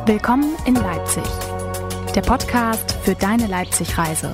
Willkommen in Leipzig, der Podcast für deine Leipzig-Reise.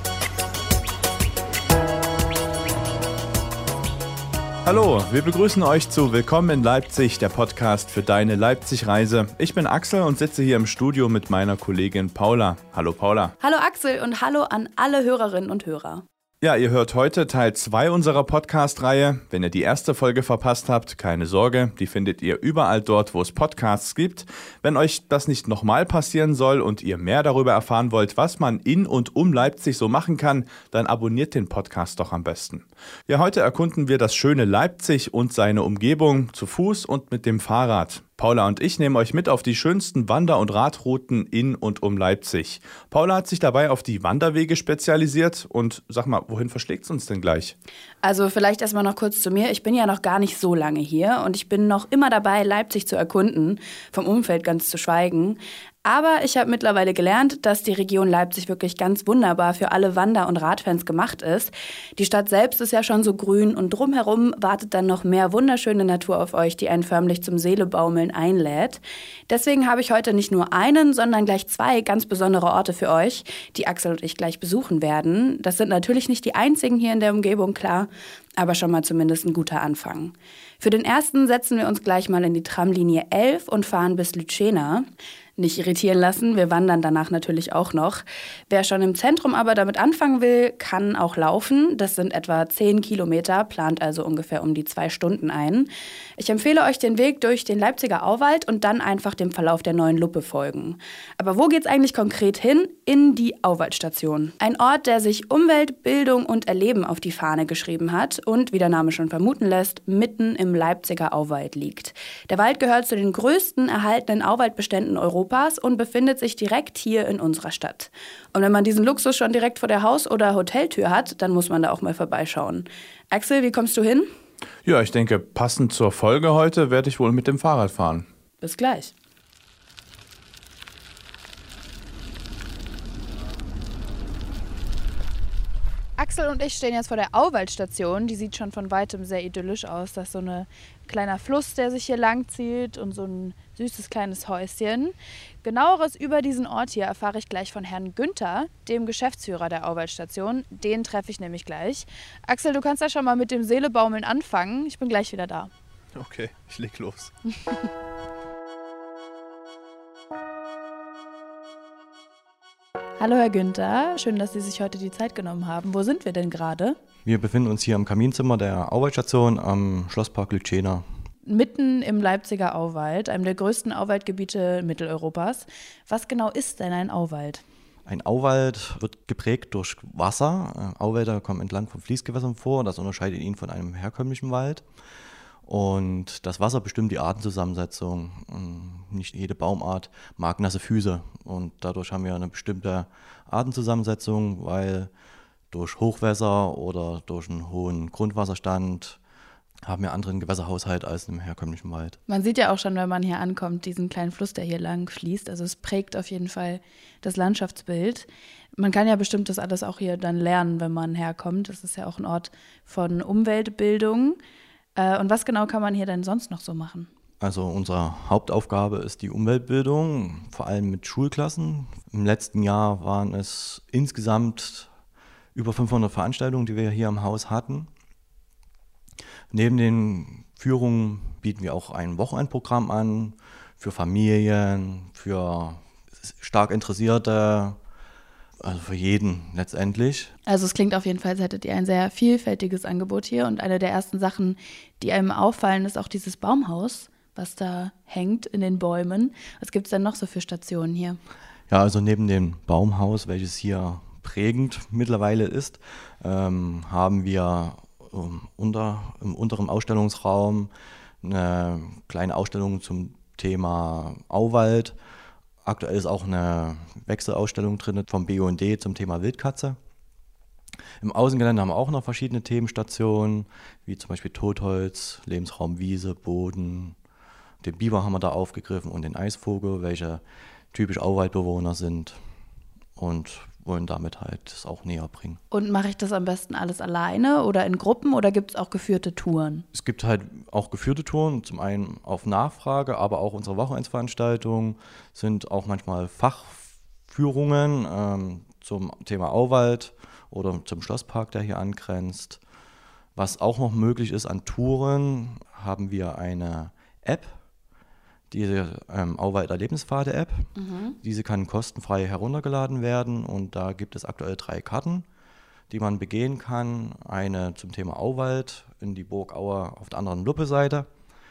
Hallo, wir begrüßen euch zu Willkommen in Leipzig, der Podcast für deine Leipzig-Reise. Ich bin Axel und sitze hier im Studio mit meiner Kollegin Paula. Hallo Paula. Hallo Axel und hallo an alle Hörerinnen und Hörer. Ja, ihr hört heute Teil 2 unserer Podcast-Reihe. Wenn ihr die erste Folge verpasst habt, keine Sorge, die findet ihr überall dort, wo es Podcasts gibt. Wenn euch das nicht nochmal passieren soll und ihr mehr darüber erfahren wollt, was man in und um Leipzig so machen kann, dann abonniert den Podcast doch am besten. Ja, heute erkunden wir das schöne Leipzig und seine Umgebung zu Fuß und mit dem Fahrrad. Paula und ich nehmen euch mit auf die schönsten Wander- und Radrouten in und um Leipzig. Paula hat sich dabei auf die Wanderwege spezialisiert und sag mal, wohin verschlägt es uns denn gleich? Also vielleicht erstmal noch kurz zu mir. Ich bin ja noch gar nicht so lange hier und ich bin noch immer dabei, Leipzig zu erkunden, vom Umfeld ganz zu schweigen. Aber ich habe mittlerweile gelernt, dass die Region Leipzig wirklich ganz wunderbar für alle Wander- und Radfans gemacht ist. Die Stadt selbst ist ja schon so grün und drumherum wartet dann noch mehr wunderschöne Natur auf euch, die einen förmlich zum Seelebaumeln einlädt. Deswegen habe ich heute nicht nur einen, sondern gleich 2 ganz besondere Orte für euch, die Axel und ich gleich besuchen werden. Das sind natürlich nicht die einzigen hier in der Umgebung, klar, aber schon mal zumindest ein guter Anfang. Für den ersten setzen wir uns gleich mal in die Tramlinie 11 und fahren bis Lütschena. Nicht irritieren lassen, wir wandern danach natürlich auch noch. Wer schon im Zentrum aber damit anfangen will, kann auch laufen. Das sind etwa 10 Kilometer, plant also ungefähr um die 2 Stunden ein. Ich empfehle euch den Weg durch den Leipziger Auwald und dann einfach dem Verlauf der Neuen Luppe folgen. Aber wo geht's eigentlich konkret hin? In die Auwaldstation. Ein Ort, der sich Umwelt, Bildung und Erleben auf die Fahne geschrieben hat und, wie der Name schon vermuten lässt, mitten im Leipziger Auwald liegt. Der Wald gehört zu den größten erhaltenen Auwaldbeständen Europas und befindet sich direkt hier in unserer Stadt. Und wenn man diesen Luxus schon direkt vor der Haus- oder Hoteltür hat, dann muss man da auch mal vorbeischauen. Axel, wie kommst du hin? Ja, ich denke, passend zur Folge heute werde ich wohl mit dem Fahrrad fahren. Bis gleich. Axel und ich stehen jetzt vor der Auwaldstation. Die sieht schon von weitem sehr idyllisch aus. Das ist so ein kleiner Fluss, der sich hier lang zieht und so ein süßes kleines Häuschen. Genaueres über diesen Ort hier erfahre ich gleich von Herrn Günther, dem Geschäftsführer der Auwaldstation. Den treffe ich nämlich gleich. Axel, du kannst ja schon mal mit dem Seelebaumeln anfangen. Ich bin gleich wieder da. Okay, ich leg los. Hallo Herr Günther, schön, dass Sie sich heute die Zeit genommen haben. Wo sind wir denn gerade? Wir befinden uns hier im Kaminzimmer der Auwaldstation am Schlosspark Lütschena. Mitten im Leipziger Auwald, einem der größten Auwaldgebiete Mitteleuropas. Was genau ist denn ein Auwald? Ein Auwald wird geprägt durch Wasser. Auwälder kommen entlang von Fließgewässern vor. Das unterscheidet ihn von einem herkömmlichen Wald. Und das Wasser bestimmt die Artenzusammensetzung. Nicht jede Baumart mag nasse Füße. Und dadurch haben wir eine bestimmte Artenzusammensetzung, weil durch Hochwässer oder durch einen hohen Grundwasserstand haben wir einen anderen Gewässerhaushalt als im herkömmlichen Wald. Man sieht ja auch schon, wenn man hier ankommt, diesen kleinen Fluss, der hier lang fließt. Also es prägt auf jeden Fall das Landschaftsbild. Man kann ja bestimmt das alles auch hier dann lernen, wenn man herkommt. Das ist ja auch ein Ort von Umweltbildung. Und was genau kann man hier denn sonst noch so machen? Also unsere Hauptaufgabe ist die Umweltbildung, vor allem mit Schulklassen. Im letzten Jahr waren es insgesamt über 500 Veranstaltungen, die wir hier im Haus hatten. Neben den Führungen bieten wir auch ein Wochenendprogramm an für Familien, für stark Interessierte, also für jeden letztendlich. Also es klingt auf jeden Fall, als hättet ihr ein sehr vielfältiges Angebot hier. Und eine der ersten Sachen, die einem auffallen, ist auch dieses Baumhaus, was da hängt in den Bäumen. Was gibt es denn noch so für Stationen hier? Ja, also neben dem Baumhaus, welches hier prägend mittlerweile ist, haben wir im unteren Ausstellungsraum eine kleine Ausstellung zum Thema Auwald. Aktuell ist auch eine Wechselausstellung drin vom BUND zum Thema Wildkatze. Im Außengelände haben wir auch noch verschiedene Themenstationen, wie zum Beispiel Totholz, Lebensraum Wiese, Boden. Den Biber haben wir da aufgegriffen und den Eisvogel, welche typisch Auwaldbewohner sind. Und wollen damit halt das auch näher bringen. Und mache ich das am besten alles alleine oder in Gruppen oder gibt es auch geführte Touren? Es gibt halt auch geführte Touren, zum einen auf Nachfrage, aber auch unsere Wochenendsveranstaltungen sind auch manchmal Fachführungen zum Thema Auwald oder zum Schlosspark, der hier angrenzt. Was auch noch möglich ist an Touren, haben wir eine App, diese Auwald-Erlebnispfade-App. Diese kann kostenfrei heruntergeladen werden und da gibt es aktuell 3 Karten, die man begehen kann. Eine zum Thema Auwald in die Burg Aue auf der anderen Luppe-Seite.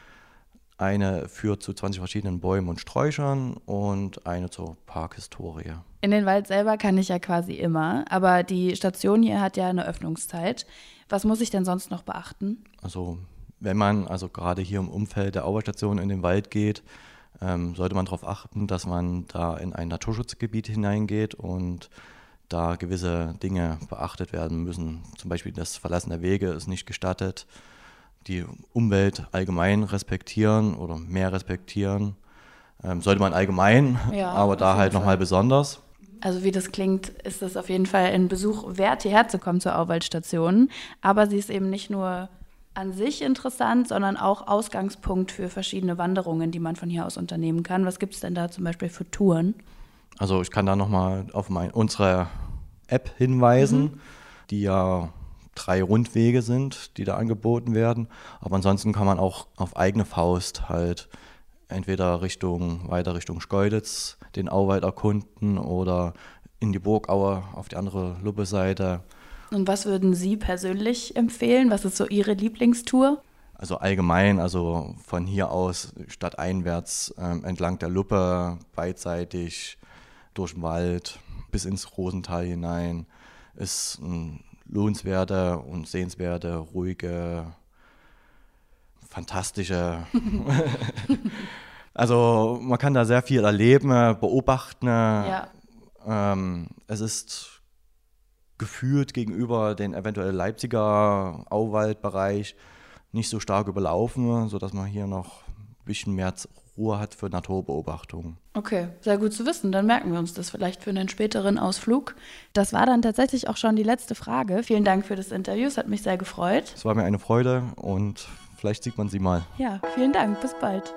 Eine führt zu 20 verschiedenen Bäumen und Sträuchern und eine zur Parkhistorie. In den Wald selber kann ich ja quasi immer, aber die Station hier hat ja eine Öffnungszeit. Was muss ich denn sonst noch beachten? Also wenn man also gerade hier im Umfeld der Auwaldstation in den Wald geht, sollte man darauf achten, dass man da in ein Naturschutzgebiet hineingeht und da gewisse Dinge beachtet werden müssen. Zum Beispiel das Verlassen der Wege ist nicht gestattet. Die Umwelt allgemein respektieren oder mehr respektieren. Sollte man allgemein, Ja, aber da auf halt jeden nochmal Fall. besonders. Also wie das klingt, ist das auf jeden Fall ein Besuch wert, hierher zu kommen zur Auwaldstation. Aber sie ist eben nicht nur an sich interessant, sondern auch Ausgangspunkt für verschiedene Wanderungen, die man von hier aus unternehmen kann. Was gibt es denn da zum Beispiel für Touren? Also ich kann da nochmal auf unsere App hinweisen, die ja 3 Rundwege sind, die da angeboten werden. Aber ansonsten kann man auch auf eigene Faust halt entweder weiter Richtung Schkeuditz den Auwald erkunden oder in die Burgaue auf die andere Luppe-Seite. Und was würden Sie persönlich empfehlen? Was ist so Ihre Lieblingstour? Also allgemein, also von hier aus stadteinwärts entlang der Luppe, beidseitig durch den Wald bis ins Rosental hinein, ist ein lohnenswerte und sehenswerte, ruhige, fantastische. Also man kann da sehr viel erleben, beobachten. Ja. Es ist gefühlt gegenüber den eventuell Leipziger Auwaldbereich nicht so stark überlaufen, sodass man hier noch ein bisschen mehr Ruhe hat für Naturbeobachtung. Okay, sehr gut zu wissen. Dann merken wir uns das vielleicht für einen späteren Ausflug. Das war dann tatsächlich auch schon die letzte Frage. Vielen Dank für das Interview, es hat mich sehr gefreut. Es war mir eine Freude und vielleicht sieht man Sie mal. Ja, vielen Dank, bis bald.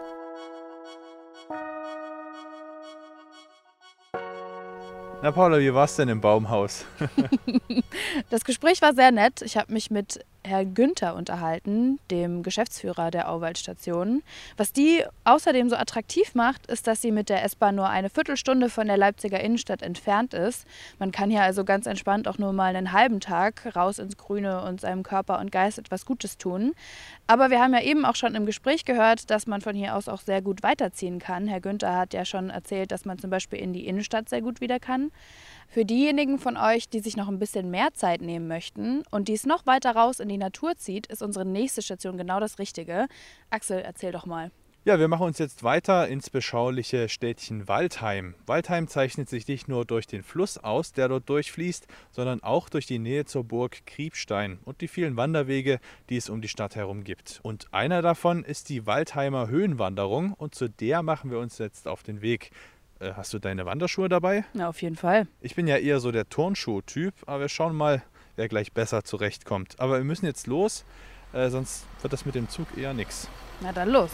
Na Paula, wie war's denn im Baumhaus? Das Gespräch war sehr nett. Ich habe mich mit Herrn Günther unterhalten, dem Geschäftsführer der Auwaldstation. Was die außerdem so attraktiv macht, ist, dass sie mit der S-Bahn nur eine Viertelstunde von der Leipziger Innenstadt entfernt ist. Man kann hier also ganz entspannt auch nur mal einen halben Tag raus ins Grüne und seinem Körper und Geist etwas Gutes tun. Aber wir haben ja eben auch schon im Gespräch gehört, dass man von hier aus auch sehr gut weiterziehen kann. Herr Günther hat ja schon erzählt, dass man zum Beispiel in die Innenstadt sehr gut wieder kann. Für diejenigen von euch, die sich noch ein bisschen mehr Zeit nehmen möchten und die es noch weiter raus in die Natur zieht, ist unsere nächste Station genau das Richtige. Axel, erzähl doch mal. Ja, wir machen uns jetzt weiter ins beschauliche Städtchen Waldheim. Waldheim zeichnet sich nicht nur durch den Fluss aus, der dort durchfließt, sondern auch durch die Nähe zur Burg Kriebstein und die vielen Wanderwege, die es um die Stadt herum gibt. Und einer davon ist die Waldheimer Höhenwanderung und zu der machen wir uns jetzt auf den Weg. Hast du deine Wanderschuhe dabei? Ja, auf jeden Fall. Ich bin ja eher so der Turnschuh-Typ, aber wir schauen mal, wer gleich besser zurechtkommt. Aber wir müssen jetzt los, sonst wird das mit dem Zug eher nix. Na dann los.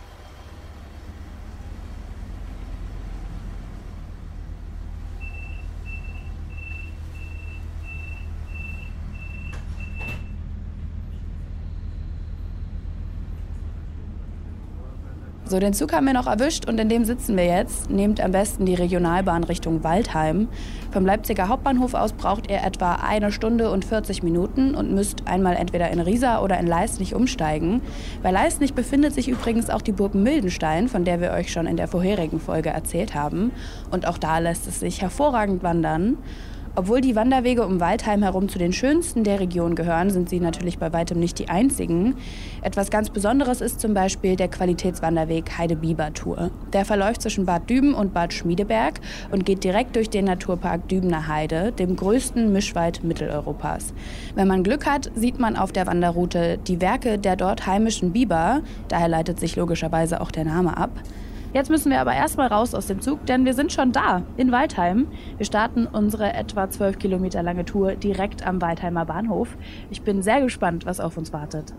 So, den Zug haben wir noch erwischt und in dem sitzen wir jetzt. Nehmt am besten die Regionalbahn Richtung Waldheim. Vom Leipziger Hauptbahnhof aus braucht ihr etwa 1 Stunde und 40 Minuten und müsst einmal entweder in Riesa oder in Leistnich umsteigen. Bei Leistnich befindet sich übrigens auch die Burg Mildenstein, von der wir euch schon in der vorherigen Folge erzählt haben. Und auch da lässt es sich hervorragend wandern. Obwohl die Wanderwege um Waldheim herum zu den schönsten der Region gehören, sind sie natürlich bei weitem nicht die einzigen. Etwas ganz Besonderes ist zum Beispiel der Qualitätswanderweg Heide-Biber-Tour. Der verläuft zwischen Bad Düben und Bad Schmiedeberg und geht direkt durch den Naturpark Dübener Heide, dem größten Mischwald Mitteleuropas. Wenn man Glück hat, sieht man auf der Wanderroute die Werke der dort heimischen Biber, daher leitet sich logischerweise auch der Name ab. Jetzt müssen wir aber erstmal raus aus dem Zug, denn wir sind schon da, in Waldheim. Wir starten unsere etwa 12 Kilometer lange Tour direkt am Waldheimer Bahnhof. Ich bin sehr gespannt, was auf uns wartet.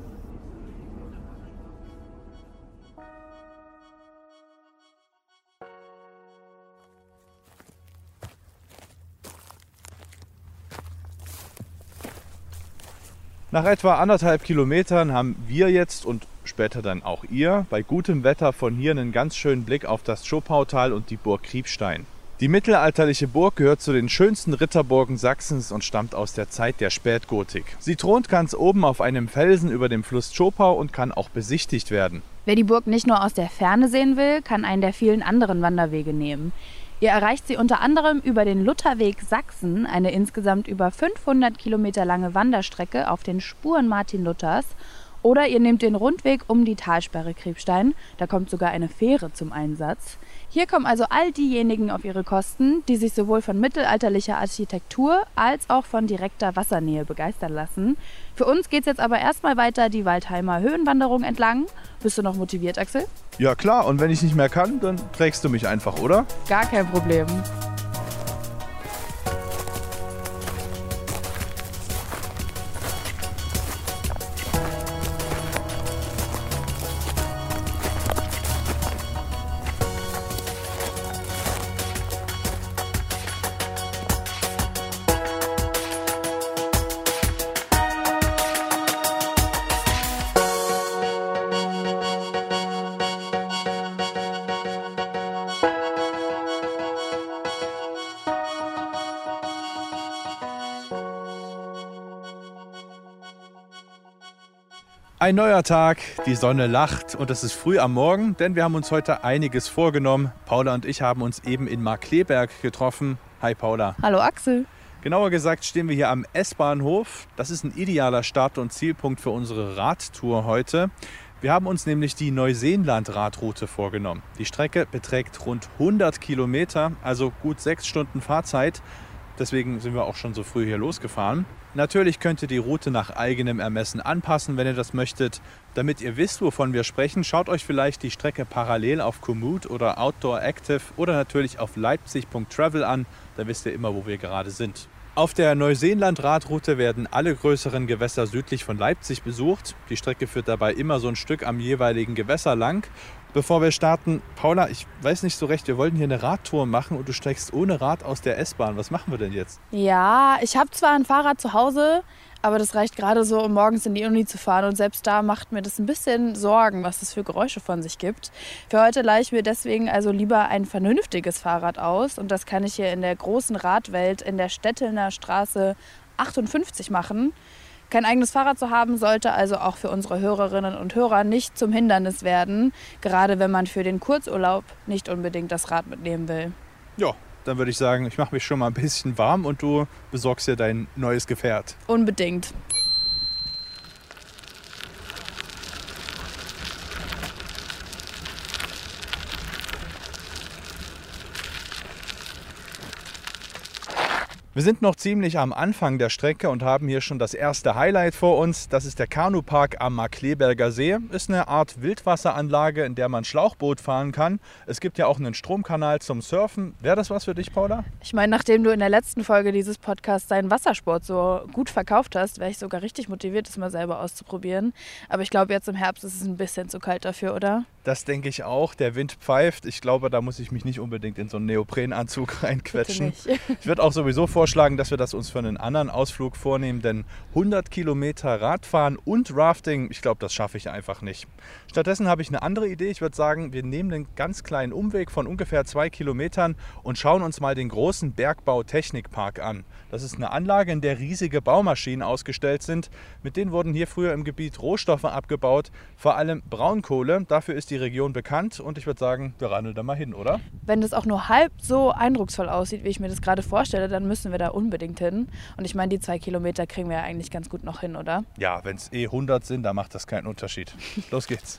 Nach etwa 1,5 Kilometern haben wir jetzt und später dann auch ihr bei gutem Wetter von hier einen ganz schönen Blick auf das Zschopautal und die Burg Kriebstein. Die mittelalterliche Burg gehört zu den schönsten Ritterburgen Sachsens und stammt aus der Zeit der Spätgotik. Sie thront ganz oben auf einem Felsen über dem Fluss Zschopau und kann auch besichtigt werden. Wer die Burg nicht nur aus der Ferne sehen will, kann einen der vielen anderen Wanderwege nehmen. Ihr erreicht sie unter anderem über den Lutherweg Sachsen, eine insgesamt über 500 Kilometer lange Wanderstrecke auf den Spuren Martin Luthers. Oder ihr nehmt den Rundweg um die Talsperre Kriebstein, da kommt sogar eine Fähre zum Einsatz. Hier kommen also all diejenigen auf ihre Kosten, die sich sowohl von mittelalterlicher Architektur als auch von direkter Wassernähe begeistern lassen. Für uns geht's jetzt aber erstmal weiter die Waldheimer Höhenwanderung entlang. Bist du noch motiviert, Axel? Ja klar, und wenn ich nicht mehr kann, dann trägst du mich einfach, oder? Gar kein Problem. Ein neuer Tag, die Sonne lacht und es ist früh am Morgen, denn wir haben uns heute einiges vorgenommen. Paula und ich haben uns eben in Markkleeberg getroffen. Hi Paula. Hallo Axel. Genauer gesagt stehen wir hier am S-Bahnhof. Das ist ein idealer Start- und Zielpunkt für unsere Radtour heute. Wir haben uns nämlich die Neuseenland-Radroute vorgenommen. Die Strecke beträgt rund 100 Kilometer, also gut 6 Stunden Fahrzeit. Deswegen sind wir auch schon so früh hier losgefahren. Natürlich könnt ihr die Route nach eigenem Ermessen anpassen, wenn ihr das möchtet. Damit ihr wisst, wovon wir sprechen, schaut euch vielleicht die Strecke parallel auf Komoot oder Outdoor Active oder natürlich auf leipzig.travel an. Da wisst ihr immer, wo wir gerade sind. Auf der Neuseenland-Radroute werden alle größeren Gewässer südlich von Leipzig besucht. Die Strecke führt dabei immer so ein Stück am jeweiligen Gewässer lang. Bevor wir starten, Paula, ich weiß nicht so recht, wir wollten hier eine Radtour machen und du steigst ohne Rad aus der S-Bahn. Was machen wir denn jetzt? Ja, ich habe zwar ein Fahrrad zu Hause, aber das reicht gerade so, um morgens in die Uni zu fahren. Und selbst da macht mir das ein bisschen Sorgen, was das für Geräusche von sich gibt. Für heute leihe ich mir deswegen also lieber ein vernünftiges Fahrrad aus. Und das kann ich hier in der großen Radwelt in der Stettelner Straße 58 machen. Kein eigenes Fahrrad zu haben, sollte also auch für unsere Hörerinnen und Hörer nicht zum Hindernis werden. Gerade wenn man für den Kurzurlaub nicht unbedingt das Rad mitnehmen will. Ja, dann würde ich sagen, ich mache mich schon mal ein bisschen warm und du besorgst dir dein neues Gefährt. Unbedingt. Wir sind noch ziemlich am Anfang der Strecke und haben hier schon das erste Highlight vor uns. Das ist der Kanupark am Markkleeberger See. Ist eine Art Wildwasseranlage, in der man Schlauchboot fahren kann. Es gibt ja auch einen Stromkanal zum Surfen. Wäre das was für dich, Paula? Ich meine, nachdem du in der letzten Folge dieses Podcasts deinen Wassersport so gut verkauft hast, wäre ich sogar richtig motiviert, das mal selber auszuprobieren. Aber ich glaube, jetzt im Herbst ist es ein bisschen zu kalt dafür, oder? Das denke ich auch. Der Wind pfeift. Ich glaube, da muss ich mich nicht unbedingt in so einen Neoprenanzug reinquetschen. Ich würde auch sowieso vorschlagen, dass wir das uns für einen anderen Ausflug vornehmen, denn 100 Kilometer Radfahren und Rafting, ich glaube, das schaffe ich einfach nicht. Stattdessen habe ich eine andere Idee. Ich würde sagen, wir nehmen einen ganz kleinen Umweg von ungefähr 2 Kilometern und schauen uns mal den großen Bergbau-Technikpark an. Das ist eine Anlage, in der riesige Baumaschinen ausgestellt sind. Mit denen wurden hier früher im Gebiet Rohstoffe abgebaut, vor allem Braunkohle. Dafür ist die Region bekannt und ich würde sagen, wir radeln da mal hin, oder? Wenn das auch nur halb so eindrucksvoll aussieht, wie ich mir das gerade vorstelle, dann müssen wir da unbedingt hin. Und ich meine, die 2 Kilometer kriegen wir ja eigentlich ganz gut noch hin, oder? Ja, wenn es 100 sind, dann macht das keinen Unterschied. Los geht's.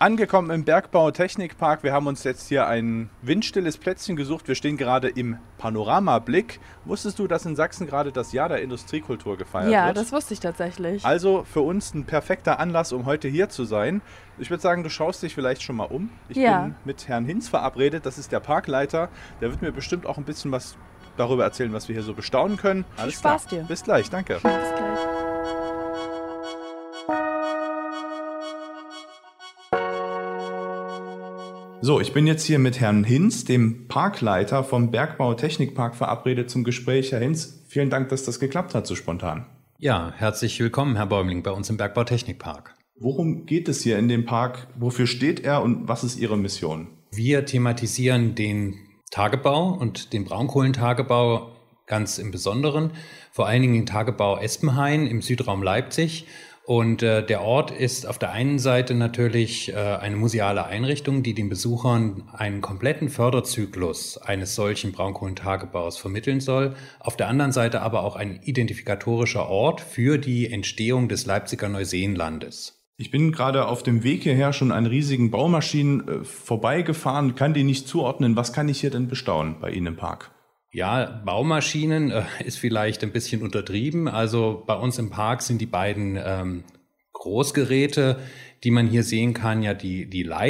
Angekommen im Bergbau-Technikpark. Wir haben uns jetzt hier ein windstilles Plätzchen gesucht. Wir stehen gerade im Panoramablick. Wusstest du, dass in Sachsen gerade das Jahr der Industriekultur gefeiert wird? Ja, das wusste ich tatsächlich. Also für uns ein perfekter Anlass, um heute hier zu sein. Ich würde sagen, du schaust dich vielleicht schon mal um. Ich bin mit Herrn Hinz verabredet. Das ist der Parkleiter. Der wird mir bestimmt auch ein bisschen was darüber erzählen, was wir hier so bestaunen können. Alles klar. Spaß dir. Bis gleich, danke. Bis gleich. So, ich bin jetzt hier mit Herrn Hinz, dem Parkleiter vom Bergbau-Technikpark, verabredet zum Gespräch. Herr Hinz, vielen Dank, dass das geklappt hat so spontan. Ja, herzlich willkommen, Herr Bäumling, bei uns im Bergbau-Technikpark. Worum geht es hier in dem Park? Wofür steht er und was ist Ihre Mission? Wir thematisieren den Tagebau und den Braunkohlentagebau ganz im Besonderen, vor allen Dingen den Tagebau Espenhain im Südraum Leipzig. Und der Ort ist auf der einen Seite natürlich eine museale Einrichtung, die den Besuchern einen kompletten Förderzyklus eines solchen Braunkohlentagebaus vermitteln soll. Auf der anderen Seite aber auch ein identifikatorischer Ort für die Entstehung des Leipziger Neuseenlandes. Ich bin gerade auf dem Weg hierher schon an riesigen Baumaschinen vorbeigefahren, kann die nicht zuordnen. Was kann ich hier denn bestaunen bei Ihnen im Park? Ja, Baumaschinen ist vielleicht ein bisschen untertrieben. Also bei uns im Park sind die beiden Großgeräte, die man hier sehen kann, ja die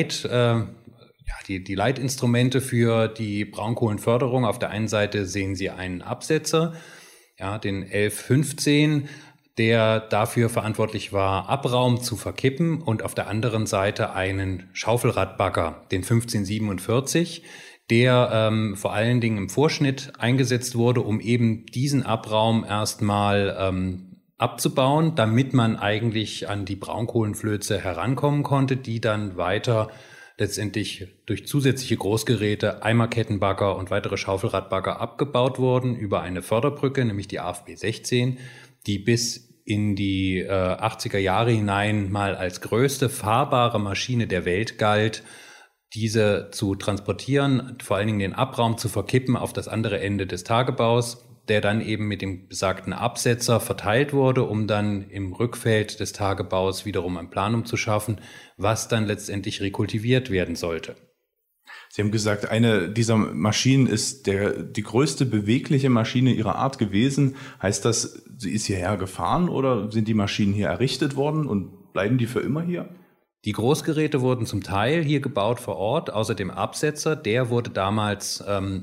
Leitinstrumente für die Braunkohlenförderung. Auf der einen Seite sehen Sie einen Absetzer, ja, den 1115, der dafür verantwortlich war, Abraum zu verkippen, und auf der anderen Seite einen Schaufelradbagger, den 1547, der vor allen Dingen im Vorschnitt eingesetzt wurde, um eben diesen Abraum erstmal abzubauen, damit man eigentlich an die Braunkohlenflöze herankommen konnte, die dann weiter letztendlich durch zusätzliche Großgeräte, Eimerkettenbagger und weitere Schaufelradbagger abgebaut wurden über eine Förderbrücke, nämlich die AFB 16, die bis in die 80er Jahre hinein mal als größte fahrbare Maschine der Welt galt, diese zu transportieren, vor allen Dingen den Abraum zu verkippen auf das andere Ende des Tagebaus, der dann eben mit dem besagten Absetzer verteilt wurde, um dann im Rückfeld des Tagebaus wiederum ein Planum zu schaffen, was dann letztendlich rekultiviert werden sollte. Sie haben gesagt, eine dieser Maschinen ist die größte bewegliche Maschine ihrer Art gewesen. Heißt das, sie ist hierher gefahren oder sind die Maschinen hier errichtet worden und bleiben die für immer hier? Die Großgeräte wurden zum Teil hier gebaut vor Ort, außer dem Absetzer. Der wurde damals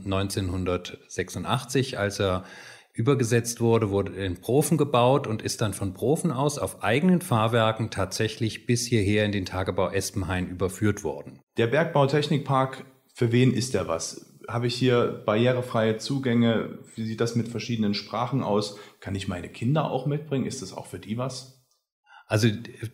1986, als er übergesetzt wurde in Profen gebaut und ist dann von Profen aus auf eigenen Fahrwerken tatsächlich bis hierher in den Tagebau Espenhain überführt worden. Der Bergbau-Technikpark, für wen ist der was? Habe ich hier barrierefreie Zugänge? Wie sieht das mit verschiedenen Sprachen aus? Kann ich meine Kinder auch mitbringen? Ist das auch für die was? Also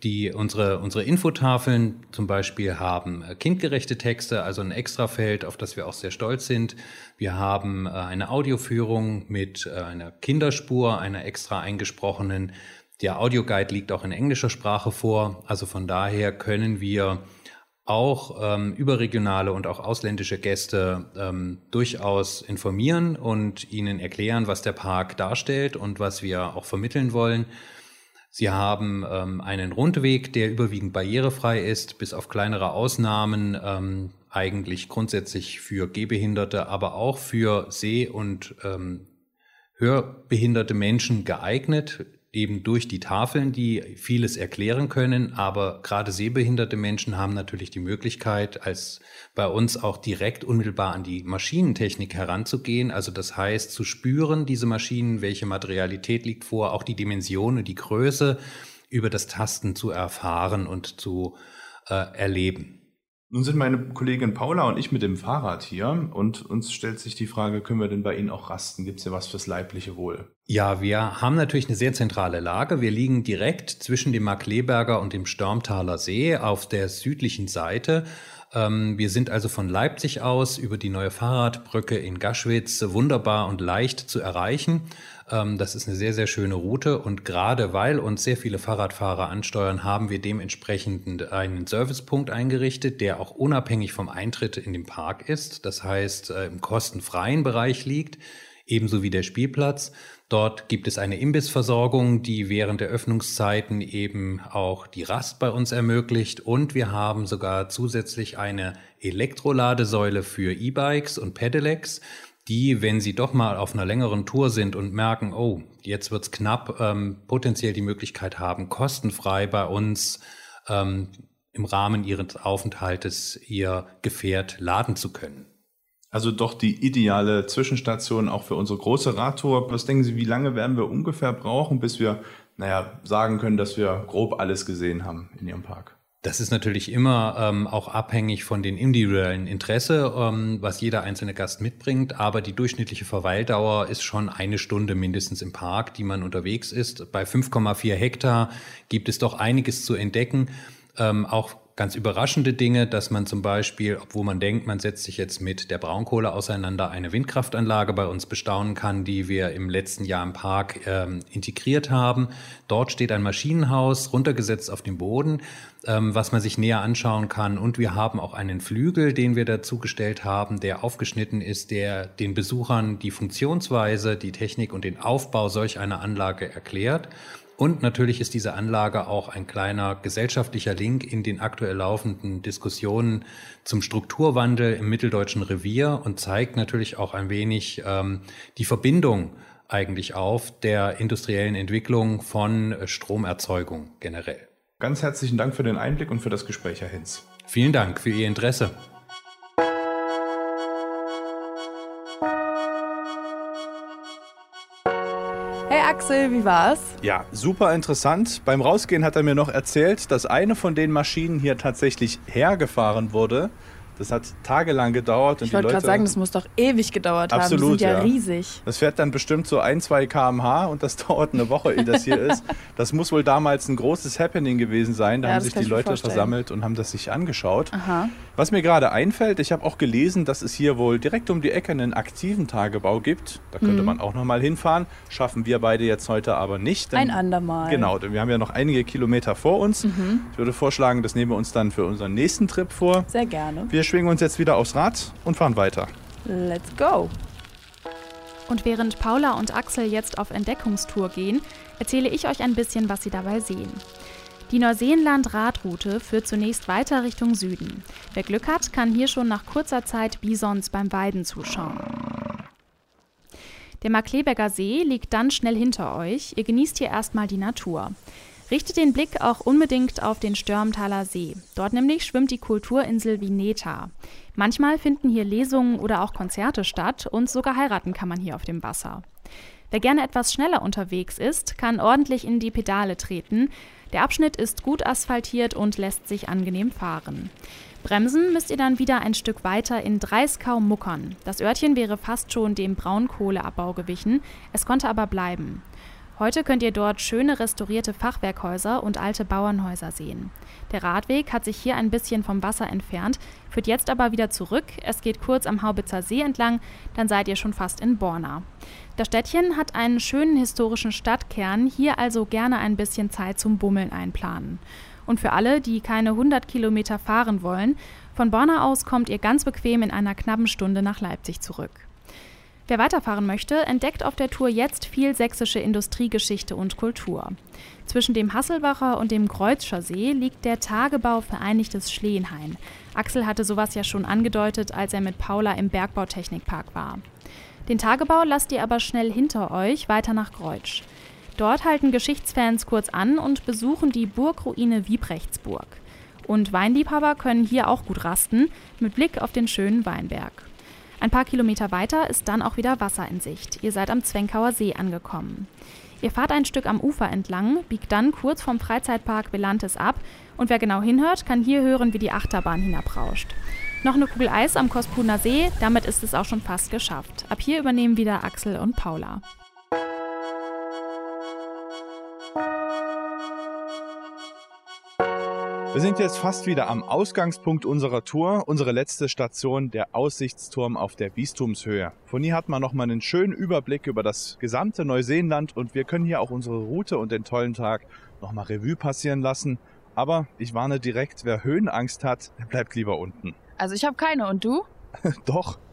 unsere Infotafeln zum Beispiel haben kindgerechte Texte, also ein Extrafeld, auf das wir auch sehr stolz sind. Wir haben eine Audioführung mit einer Kinderspur, einer extra eingesprochenen. Der Audioguide liegt auch in englischer Sprache vor. Also von daher können wir auch überregionale und auch ausländische Gäste durchaus informieren und ihnen erklären, was der Park darstellt und was wir auch vermitteln wollen. Sie haben einen Rundweg, der überwiegend barrierefrei ist, bis auf kleinere Ausnahmen, eigentlich grundsätzlich für Gehbehinderte, aber auch für seh- und hörbehinderte Menschen geeignet, eben durch die Tafeln, die vieles erklären können. Aber gerade sehbehinderte Menschen haben natürlich die Möglichkeit, als bei uns auch direkt unmittelbar an die Maschinentechnik heranzugehen. Also das heißt, zu spüren, diese Maschinen, welche Materialität liegt vor, auch die Dimension und die Größe über das Tasten zu erfahren und zu erleben. Nun sind meine Kollegin Paula und ich mit dem Fahrrad hier und uns stellt sich die Frage, können wir denn bei Ihnen auch rasten? Gibt es ja was fürs leibliche Wohl? Ja, wir haben natürlich eine sehr zentrale Lage. Wir liegen direkt zwischen dem Markkleeberger und dem Störmtaler See auf der südlichen Seite. Wir sind also von Leipzig aus über die neue Fahrradbrücke in Gaschwitz wunderbar und leicht zu erreichen. Das ist eine sehr, sehr schöne Route und gerade weil uns sehr viele Fahrradfahrer ansteuern, haben wir dementsprechend einen Servicepunkt eingerichtet, der auch unabhängig vom Eintritt in den Park ist. Das heißt, im kostenfreien Bereich liegt. ebenso wie der Spielplatz. Dort gibt es eine Imbissversorgung, die während der Öffnungszeiten eben auch die Rast bei uns ermöglicht. Und wir haben sogar zusätzlich eine Elektroladesäule für E-Bikes und Pedelecs, die, wenn sie doch mal auf einer längeren Tour sind und merken, oh, jetzt wird's knapp, potenziell die Möglichkeit haben, kostenfrei bei uns im Rahmen ihres Aufenthaltes ihr Gefährt laden zu können. Also doch die ideale Zwischenstation auch für unsere große Radtour. Was denken Sie, wie lange werden wir ungefähr brauchen, bis wir, sagen können, dass wir grob alles gesehen haben in Ihrem Park? Das ist natürlich immer auch abhängig von den individuellen Interesse, was jeder einzelne Gast mitbringt. Aber die durchschnittliche Verweildauer ist schon 1 Stunde mindestens im Park, die man unterwegs ist. Bei 5,4 Hektar gibt es doch einiges zu entdecken. Auch ganz überraschende Dinge, dass man zum Beispiel, obwohl man denkt, man setzt sich jetzt mit der Braunkohle auseinander, eine Windkraftanlage bei uns bestaunen kann, die wir im letzten Jahr im Park integriert haben. Dort steht ein Maschinenhaus, runtergesetzt auf dem Boden, was man sich näher anschauen kann. Und wir haben auch einen Flügel, den wir dazugestellt haben, der aufgeschnitten ist, der den Besuchern die Funktionsweise, die Technik und den Aufbau solch einer Anlage erklärt. Und natürlich ist diese Anlage auch ein kleiner gesellschaftlicher Link in den aktuell laufenden Diskussionen zum Strukturwandel im Mitteldeutschen Revier und zeigt natürlich auch ein wenig die Verbindung eigentlich auf der industriellen Entwicklung von Stromerzeugung generell. Ganz herzlichen Dank für den Einblick und für das Gespräch, Herr Hinz. Vielen Dank für Ihr Interesse. Hey Axel, wie war's? Ja, super interessant. Beim Rausgehen hat er mir noch erzählt, dass eine von den Maschinen hier tatsächlich hergefahren wurde. Das hat tagelang gedauert. Ich wollte gerade sagen, das muss doch ewig gedauert haben. Absolut, die sind ja riesig. Das fährt dann bestimmt so 1-2 km/h und das dauert eine Woche, ehe das hier ist. Das muss wohl damals ein großes Happening gewesen sein. Da haben sich die Leute versammelt und haben das sich angeschaut. Aha. Was mir gerade einfällt, ich habe auch gelesen, dass es hier wohl direkt um die Ecke einen aktiven Tagebau gibt. Da könnte man auch nochmal hinfahren. Schaffen wir beide jetzt heute aber nicht. Ein andermal. Genau, denn wir haben ja noch einige Kilometer vor uns. Ich würde vorschlagen, das nehmen wir uns dann für unseren nächsten Trip vor. Sehr gerne. Wir schwingen uns jetzt wieder aufs Rad und fahren weiter. Let's go! Und während Paula und Axel jetzt auf Entdeckungstour gehen, erzähle ich euch ein bisschen, was sie dabei sehen. Die Neuseeland-Radroute führt zunächst weiter Richtung Süden. Wer Glück hat, kann hier schon nach kurzer Zeit Bisons beim Weiden zuschauen. Der Markkleeberger See liegt dann schnell hinter euch. Ihr genießt hier erstmal die Natur. Richtet den Blick auch unbedingt auf den Störmtaler See. Dort nämlich schwimmt die Kulturinsel Vineta. Manchmal finden hier Lesungen oder auch Konzerte statt und sogar heiraten kann man hier auf dem Wasser. Wer gerne etwas schneller unterwegs ist, kann ordentlich in die Pedale treten. Der Abschnitt ist gut asphaltiert und lässt sich angenehm fahren. Bremsen müsst ihr dann wieder ein Stück weiter in Dreiskau-Muckern. Das Örtchen wäre fast schon dem Braunkohleabbau gewichen, es konnte aber bleiben. Heute könnt ihr dort schöne restaurierte Fachwerkhäuser und alte Bauernhäuser sehen. Der Radweg hat sich hier ein bisschen vom Wasser entfernt, führt jetzt aber wieder zurück. Es geht kurz am Haubitzer See entlang, dann seid ihr schon fast in Borna. Das Städtchen hat einen schönen historischen Stadtkern, hier also gerne ein bisschen Zeit zum Bummeln einplanen. Und für alle, die keine 100 Kilometer fahren wollen, von Borna aus kommt ihr ganz bequem in einer knappen Stunde nach Leipzig zurück. Wer weiterfahren möchte, entdeckt auf der Tour jetzt viel sächsische Industriegeschichte und Kultur. Zwischen dem Hasselbacher und dem Kreutzscher See liegt der Tagebau Vereinigtes Schleenhain. Axel hatte sowas ja schon angedeutet, als er mit Paula im Bergbautechnikpark war. Den Tagebau lasst ihr aber schnell hinter euch, weiter nach Greutsch. Dort halten Geschichtsfans kurz an und besuchen die Burgruine Wiebrechtsburg. Und Weinliebhaber können hier auch gut rasten, mit Blick auf den schönen Weinberg. Ein paar Kilometer weiter ist dann auch wieder Wasser in Sicht. Ihr seid am Zwenkauer See angekommen. Ihr fahrt ein Stück am Ufer entlang, biegt dann kurz vom Freizeitpark Belantes ab und wer genau hinhört, kann hier hören, wie die Achterbahn hinabrauscht. Noch eine Kugel Eis am Kospuner See, damit ist es auch schon fast geschafft. Ab hier übernehmen wieder Axel und Paula. Wir sind jetzt fast wieder am Ausgangspunkt unserer Tour. Unsere letzte Station, der Aussichtsturm auf der Bistumshöhe. Von hier hat man nochmal einen schönen Überblick über das gesamte Neuseeland und wir können hier auch unsere Route und den tollen Tag nochmal Revue passieren lassen. Aber ich warne direkt, wer Höhenangst hat, der bleibt lieber unten. Also ich habe keine, und du? Doch.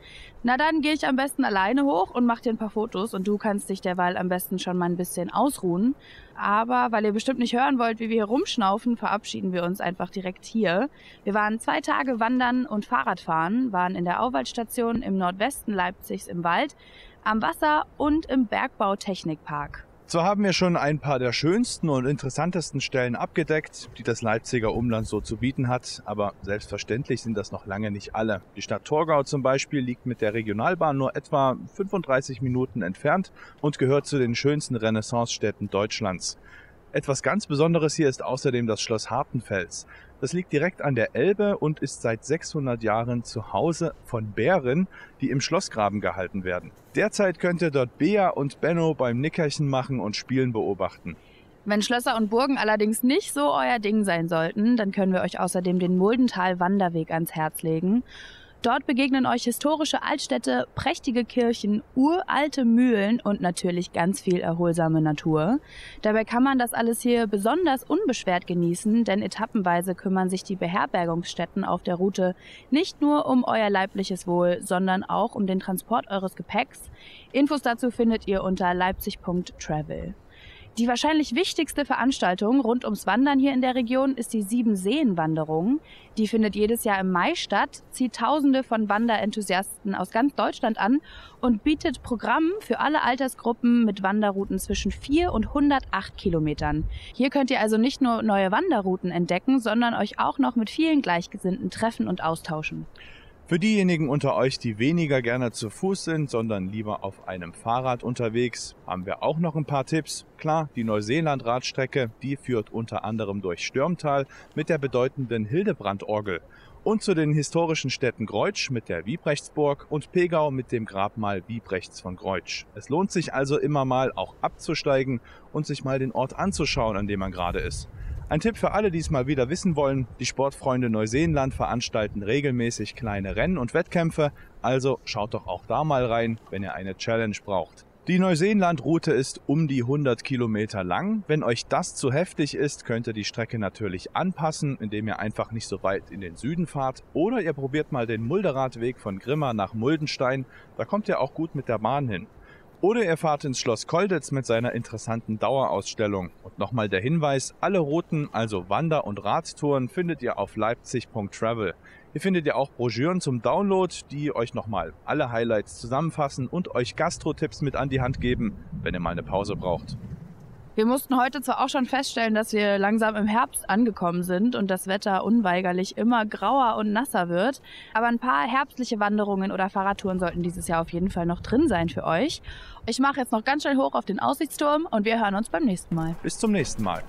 Na dann gehe ich am besten alleine hoch und mache dir ein paar Fotos und du kannst dich derweil am besten schon mal ein bisschen ausruhen. Aber weil ihr bestimmt nicht hören wollt, wie wir hier rumschnaufen, verabschieden wir uns einfach direkt hier. Wir waren 2 Tage wandern und Fahrradfahren, waren in der Auwaldstation im Nordwesten Leipzigs im Wald, am Wasser und im Bergbautechnikpark. So haben wir schon ein paar der schönsten und interessantesten Stellen abgedeckt, die das Leipziger Umland so zu bieten hat. Aber selbstverständlich sind das noch lange nicht alle. Die Stadt Torgau zum Beispiel liegt mit der Regionalbahn nur etwa 35 Minuten entfernt und gehört zu den schönsten Renaissancestädten Deutschlands. Etwas ganz Besonderes hier ist außerdem das Schloss Hartenfels. Das liegt direkt an der Elbe und ist seit 600 Jahren zu Hause von Bären, die im Schlossgraben gehalten werden. Derzeit könnt ihr dort Bea und Benno beim Nickerchen machen und Spielen beobachten. Wenn Schlösser und Burgen allerdings nicht so euer Ding sein sollten, dann können wir euch außerdem den Muldental-Wanderweg ans Herz legen. Dort begegnen euch historische Altstädte, prächtige Kirchen, uralte Mühlen und natürlich ganz viel erholsame Natur. Dabei kann man das alles hier besonders unbeschwert genießen, denn etappenweise kümmern sich die Beherbergungsstätten auf der Route nicht nur um euer leibliches Wohl, sondern auch um den Transport eures Gepäcks. Infos dazu findet ihr unter leipzig.travel. Die wahrscheinlich wichtigste Veranstaltung rund ums Wandern hier in der Region ist die Siebenseen-Wanderung. Die findet jedes Jahr im Mai statt, zieht Tausende von Wanderenthusiasten aus ganz Deutschland an und bietet Programm für alle Altersgruppen mit Wanderrouten zwischen 4 und 108 Kilometern. Hier könnt ihr also nicht nur neue Wanderrouten entdecken, sondern euch auch noch mit vielen Gleichgesinnten treffen und austauschen. Für diejenigen unter euch, die weniger gerne zu Fuß sind, sondern lieber auf einem Fahrrad unterwegs, haben wir auch noch ein paar Tipps. Klar, die Neuseeland-Radstrecke, die führt unter anderem durch Stürmtal mit der bedeutenden Hildebrandorgel und zu den historischen Städten Greutsch mit der Wiebrechtsburg und Pegau mit dem Grabmal Wiebrechts von Greutsch. Es lohnt sich also immer mal auch abzusteigen und sich mal den Ort anzuschauen, an dem man gerade ist. Ein Tipp für alle, die es mal wieder wissen wollen: Die Sportfreunde Neuseeland veranstalten regelmäßig kleine Rennen und Wettkämpfe, also schaut doch auch da mal rein, wenn ihr eine Challenge braucht. Die Neuseeland-Route ist um die 100 Kilometer lang. Wenn euch das zu heftig ist, könnt ihr die Strecke natürlich anpassen, indem ihr einfach nicht so weit in den Süden fahrt. Oder ihr probiert mal den Mulderadweg von Grimma nach Muldenstein, da kommt ihr auch gut mit der Bahn hin. Oder ihr fahrt ins Schloss Kolditz mit seiner interessanten Dauerausstellung. Und nochmal der Hinweis: Alle Routen, also Wander- und Radtouren, findet ihr auf leipzig.travel. Hier findet ihr auch Broschüren zum Download, die euch nochmal alle Highlights zusammenfassen und euch Gastro-Tipps mit an die Hand geben, wenn ihr mal eine Pause braucht. Wir mussten heute zwar auch schon feststellen, dass wir langsam im Herbst angekommen sind und das Wetter unweigerlich immer grauer und nasser wird, aber ein paar herbstliche Wanderungen oder Fahrradtouren sollten dieses Jahr auf jeden Fall noch drin sein für euch. Ich mache jetzt noch ganz schnell hoch auf den Aussichtsturm und wir hören uns beim nächsten Mal. Bis zum nächsten Mal.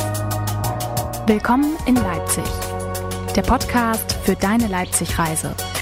Willkommen in Leipzig, der Podcast für deine Leipzig-Reise.